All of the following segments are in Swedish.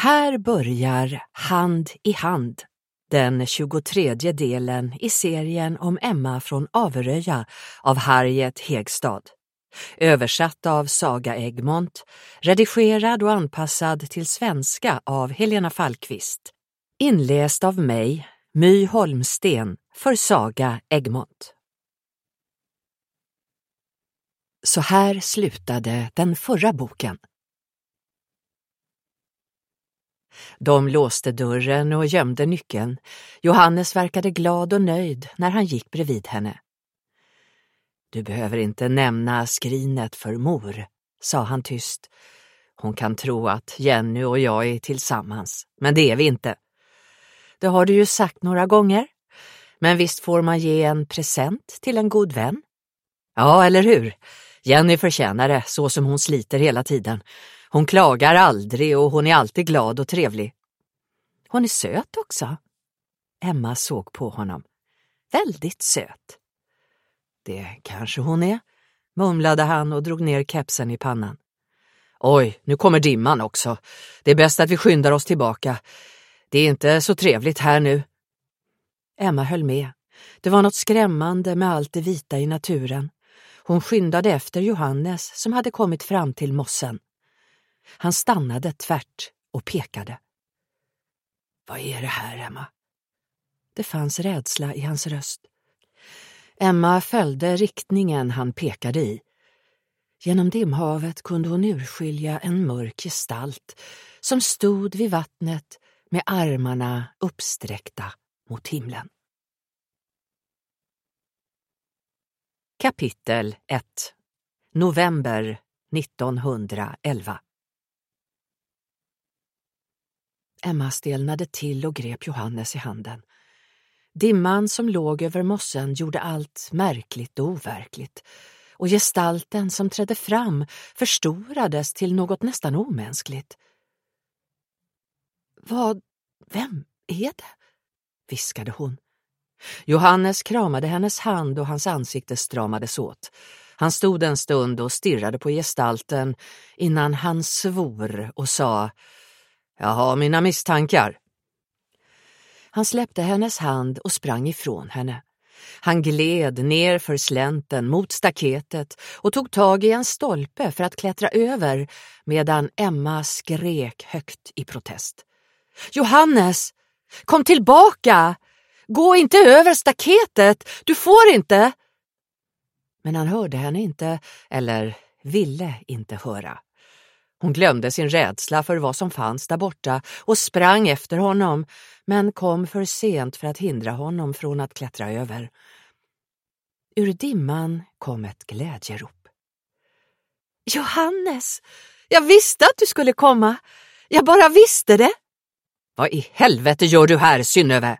Här börjar Hand i hand, den 23:e delen i serien om Emma från Averöja av Harriet Hegstad. Översatt av Saga Egmont, redigerad och anpassad till svenska av Helena Fallqvist. Inläst av mig, My Holmsten, för Saga Egmont. Så här slutade den förra boken. De låste dörren och gömde nyckeln. Johannes verkade glad och nöjd när han gick bredvid henne. Du behöver inte nämna skrinet för mor, sa han tyst. Hon kan tro att Jenny och jag är tillsammans, men det är vi inte. Det har du ju sagt några gånger. Men visst får man ge en present till en god vän? Ja, eller hur? Jenny förtjänar det, så som hon sliter hela tiden. Hon klagar aldrig och hon är alltid glad och trevlig. Hon är söt också. Emma såg på honom. Väldigt söt. Det kanske hon är, mumlade han och drog ner kepsen i pannan. Oj, nu kommer dimman också. Det är bäst att vi skyndar oss tillbaka. Det är inte så trevligt här nu. Emma höll med. Det var något skrämmande med allt det vita i naturen. Hon skyndade efter Johannes som hade kommit fram till mossen. Han stannade tvärt och pekade. Vad är det här, Emma? Det fanns rädsla i hans röst. Emma följde riktningen han pekade i. Genom dimhavet kunde hon urskilja en mörk gestalt som stod vid vattnet med armarna uppsträckta mot himlen. Kapitel 1. November 1911. Emma stelnade till och grep Johannes i handen. Dimman som låg över mossen gjorde allt märkligt och overkligt, och gestalten som trädde fram förstorades till något nästan omänskligt. Vem är det? Viskade hon. Johannes kramade hennes hand och hans ansikte stramades åt. Han stod en stund och stirrade på gestalten innan han svor och sa: Jag har mina misstankar. Han släppte hennes hand och sprang ifrån henne. Han gled ner för slänten mot staketet och tog tag i en stolpe för att klättra över medan Emma skrek högt i protest. Johannes, kom tillbaka! Gå inte över staketet! Du får inte! Men han hörde henne inte, eller ville inte höra. Hon glömde sin rädsla för vad som fanns där borta och sprang efter honom, men kom för sent för att hindra honom från att klättra över. Ur dimman kom ett glädjerop. Johannes, jag visste att du skulle komma. Jag bara visste det. Vad i helvete gör du här, Synnöve?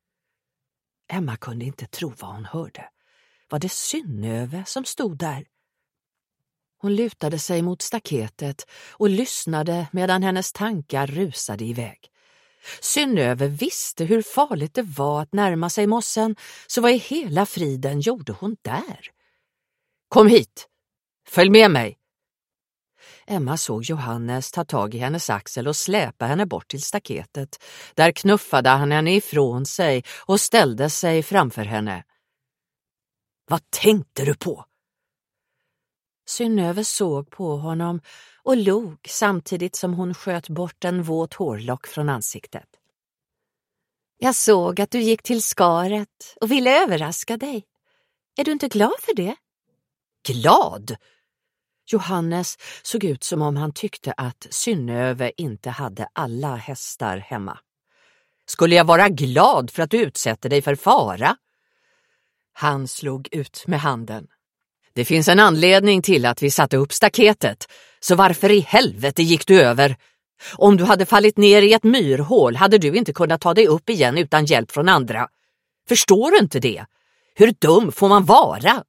Emma kunde inte tro vad hon hörde. Var det Synnöve som stod där? Hon lutade sig mot staketet och lyssnade medan hennes tankar rusade iväg. Synnöve visste hur farligt det var att närma sig mossen, så vad i hela friden gjorde hon där? Kom hit! Följ med mig! Emma såg Johannes ta tag i hennes axel och släpa henne bort till staketet. Där knuffade han henne ifrån sig och ställde sig framför henne. Vad tänkte du på? Synnöve såg på honom och log samtidigt som hon sköt bort en våt hårlock från ansiktet. Jag såg att du gick till skaret och ville överraska dig. Är du inte glad för det? Glad? Johannes såg ut som om han tyckte att Synnöve inte hade alla hästar hemma. Skulle jag vara glad för att du utsätter dig för fara? Han slog ut med handen. Det finns en anledning till att vi satte upp staketet, så varför i helvete gick du över? Om du hade fallit ner i ett myrhål hade du inte kunnat ta dig upp igen utan hjälp från andra. Förstår du inte det? Hur dum får man vara?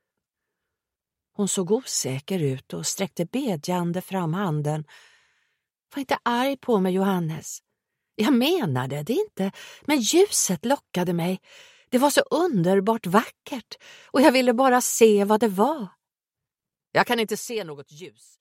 Hon såg osäker ut och sträckte bedjande fram handen. Var inte arg på mig, Johannes. Jag menade det inte, men ljuset lockade mig. Det var så underbart vackert och jag ville bara se vad det var. Jag kan inte se något ljus.